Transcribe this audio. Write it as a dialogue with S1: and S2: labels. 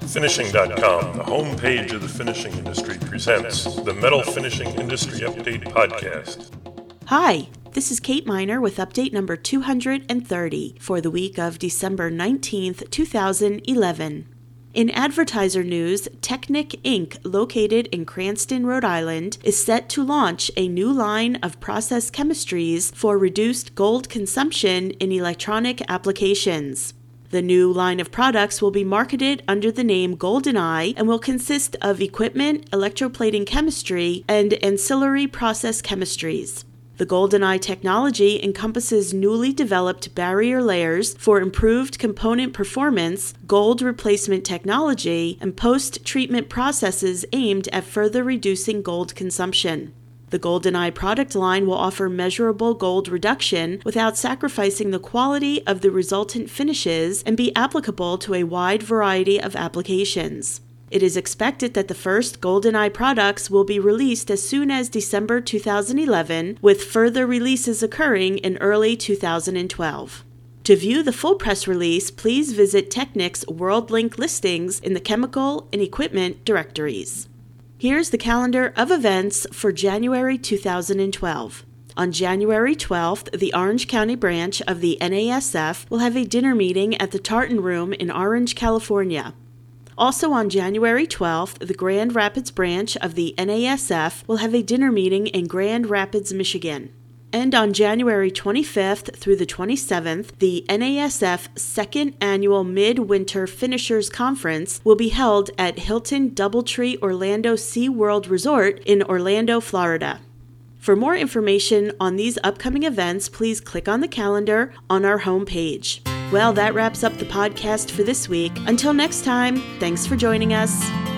S1: Finishing.com, the homepage of the finishing industry, presents the Metal Finishing Industry Update Podcast.
S2: Hi, this is Kate Miner with update number 230 for the week of December 19th, 2011. In advertiser news, Technic Inc., located in Cranston, Rhode Island, is set to launch a new line of process chemistries for reduced gold consumption in electronic applications. The new line of products will be marketed under the name GoldenEye and will consist of equipment, electroplating chemistry, and ancillary process chemistries. The GoldenEye technology encompasses newly developed barrier layers for improved component performance, gold replacement technology, and post-treatment processes aimed at further reducing gold consumption. The GoldenEye product line will offer measurable gold reduction without sacrificing the quality of the resultant finishes and be applicable to a wide variety of applications. It is expected that the first GoldenEye products will be released as soon as December 2011, with further releases occurring in early 2012. To view the full press release, please visit Technic's WorldLink listings in the chemical and equipment directories. Here's the calendar of events for January 2012. On January 12th, the Orange County branch of the NASF will have a dinner meeting at the Tartan Room in Orange, California. Also on January 12th, the Grand Rapids branch of the NASF will have a dinner meeting in Grand Rapids, Michigan. And on January 25th through the 27th, the NASF Second Annual Midwinter Finishers Conference will be held at Hilton Doubletree Orlando SeaWorld Resort in Orlando, Florida. For more information on these upcoming events, please click on the calendar on our homepage. Well, that wraps up the podcast for this week. Until next time, thanks for joining us.